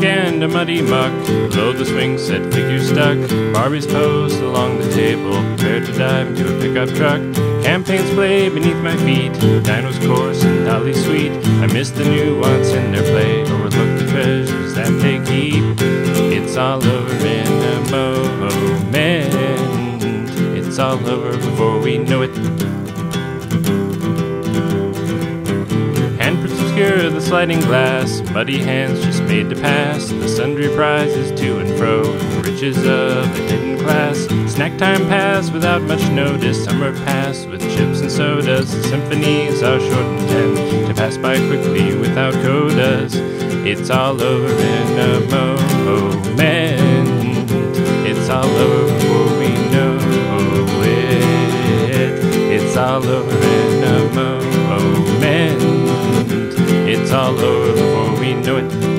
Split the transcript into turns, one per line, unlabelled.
and a muddy muck. Below the swing set figure stuck. Barbies posed along the table, prepared to dive into a pickup truck. Campaigns play beneath my feet. Dino's coarse and Dolly's sweet. I miss the nuance in their play, overlook the treasures that they keep. It's all over in a moment. It's all over before we know it. Handprints obscure the sliding glass. Muddy hands just made to pass. The sundry prizes to and fro. Riches of a hidden class. Snack time passed without much notice. Summer passed with chips and sodas. Symphonies are short and tend to pass by quickly without codas. It's all over in a moment. It's all over before we know it. It's all over in a moment. It's all over before we know it.